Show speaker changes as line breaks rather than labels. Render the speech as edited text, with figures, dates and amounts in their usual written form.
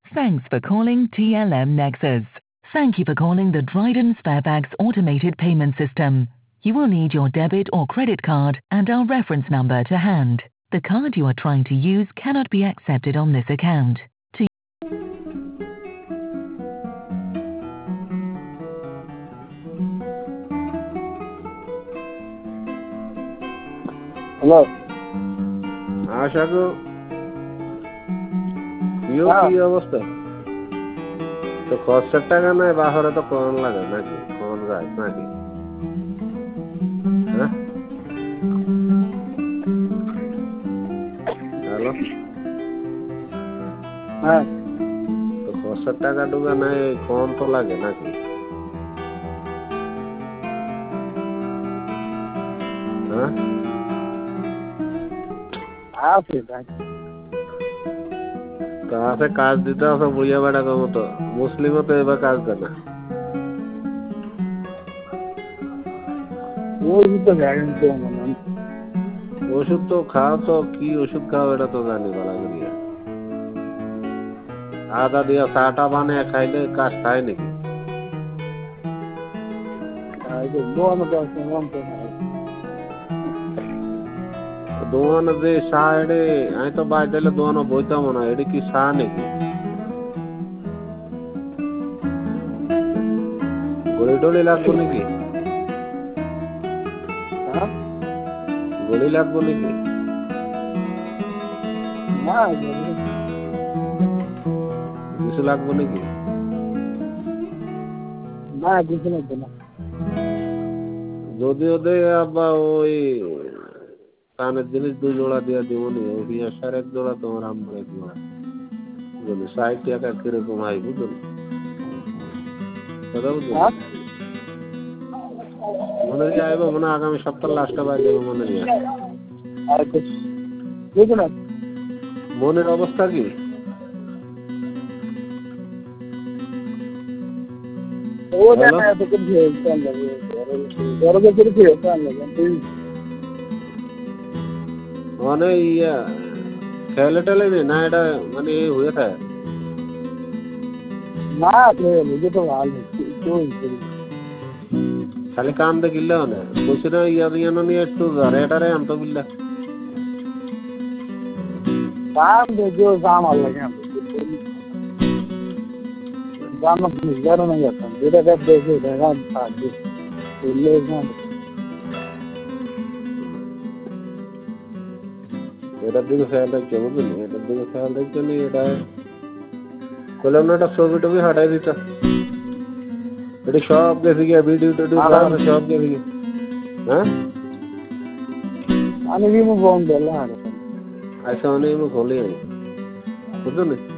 Thanks for calling TLM Nexus. Thank you for calling the Dryden Sparebags automated payment system. You will need your debit or credit card and our reference number to hand. The card you are trying to use cannot be accepted on this account.
Hello.
আশাকু কি অবস্থা? তো খরচের টাকা নাই বাহরে তো কোন লাগে নাকি কোন যায় নাকি? হ্যাঁ হ্যালো
হ্যাঁ
তো খরচের টাকা ঢুকা নাই কোন তো লাগে নাকি? হ্যাঁ
আছে
কাছে কাজ দিতে আছে বুঝিয়া বেড়া কম তো মুসলিমও তো এবার কাজ দেয় না। ওষুধ তো খাও তো কি ওষুধ খাও এটা তো জানি বলা করিয়া আদা দিয়া চাটা বানিয়ে খাইলে কাজ খায় নাকি? দোয়ানো যে চা এডে আমি তো বাই দিলে দোয়ানো বইতাম না এটা কি চা নাকি? গড়ি টড়ি লাগবো নাকি? গড়ি লাগবো নাকি? কিছু লাগবো নাকি?
না কিছু লাগবে না।
যদি ওদের আবার ওই কানের জিনিস 2 জোড়া দিয়ে দিব নি ওই আসার 1 জোড়া তোমার আমার 1 জোড়া যদি 60 টাকা কিরকম হয় বুঝুন কথা বুঝুন মনে হয় আইব মনে আগামী সপ্তাহ লাস্টে বাই দেব মনে হয়।
বুঝুন
মনের অবস্থা কি?
ও জানা তো কি ভেজাল লাগে বড় করে ভেজাল লাগে
মানে ইয়া খেলে টেলে না এটা মানে হয়ে থাকে
না নিজে তো ভালো
খালি কাম দেখিলে না বসে না ইয়া নিয়ে একটু রেটারে আনতো বিল্লা
কাম দেখো কাম লাগে জানো জানো না যাতা যেটা দেখে দেখা থাকে বললে না
এটার দিকে খেয়াল রাখতে বুঝলি এটার দিকে খেয়াল রাখতে নি এটা বললাম না এটা ছবি টবি হাটাই দিত এটা সব দেখে গিয়ে ভিডিও টিডিও সব দেখে গিয়ে হ্যাঁ
আমি রিমুভ বন্ধ করলাম
আচ্ছা অনেক খোলে বুঝলি